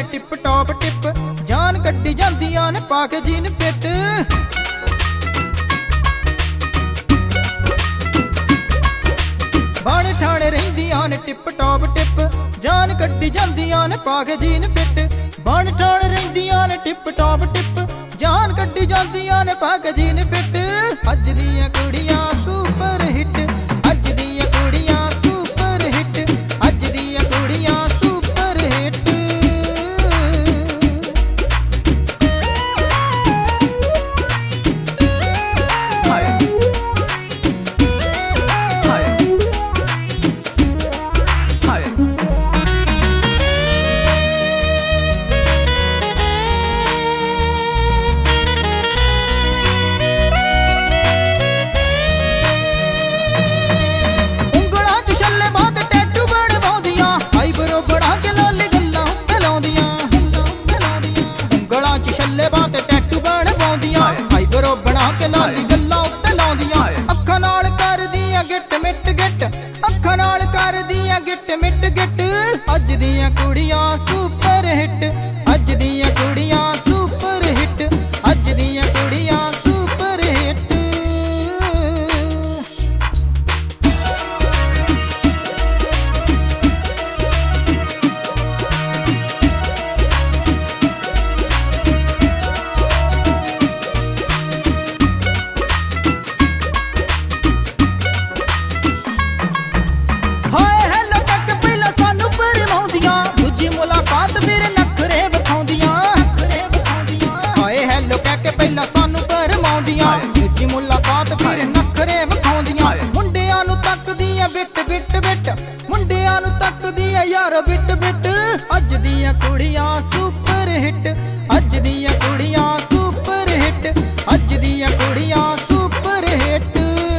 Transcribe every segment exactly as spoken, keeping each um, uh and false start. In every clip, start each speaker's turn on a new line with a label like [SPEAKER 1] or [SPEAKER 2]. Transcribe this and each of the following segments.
[SPEAKER 1] Tip top tip जान कड्डी जांदियां ने पाके जीन पिट। बण ठाणे रहिंदियां ने टिप टॉप टिप जान कड्डी जांदियां ने पाके जीन पिट। बण ठाणे रहिंदियां ने टिप टॉप टिप जान कड्डी जांदियां ने पाके जीन पिट। अज दियां कुड़ियां सुपर हिट, अज दियां कुड़ियां सुपर हिट, अज दियां कुड़ियां सुपर हिट। हाय हाय हाय लाली गल्लां उत्ते लाउंदियां अखां नाल करदियां गिट मिट गिट, अखां नाल करदियां गिट मिट गिट। अज दियां कुड़ियां सुपर हिट, अज दियां कुड़ियां सुपर हिट, अज दियां कुड़ियां सुपर हिट। मुलाकात मेरे नखरे विखाउंदियां, हाय हैलो कह के पहला सानू भरमाउंदियां, दूजी मुलाकात फिर नखरे विखाउंदियां। मुंडियां नू तकदियां बिट बिट बिट, मुंडियां नू तकदियां यार बिट बिट। अज दियां कुड़ियां सुपर हिट, अज दियां कुड़ियां सुपर हिट, अज दियां कुड़ियां सुपर हिट।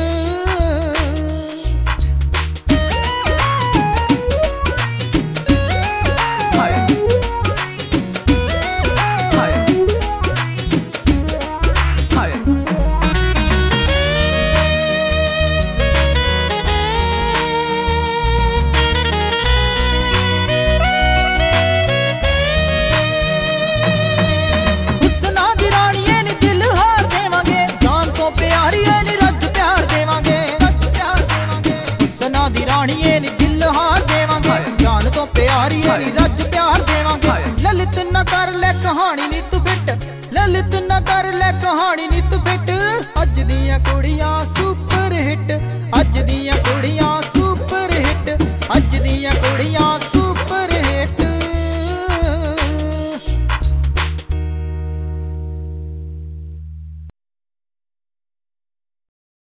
[SPEAKER 1] राणीए नी दिल हार देवांगे, जान तो प्यारी है नी रज प्यार देवांगे। ललित न कर ले कहानी नी तू फिट, ललित न कर ले कहानी नी तू फिट। अज दियां कुड़ियां सुपर हिट, अज दियां कुड़ियां सुपर हिट, अज दियां कुड़ियां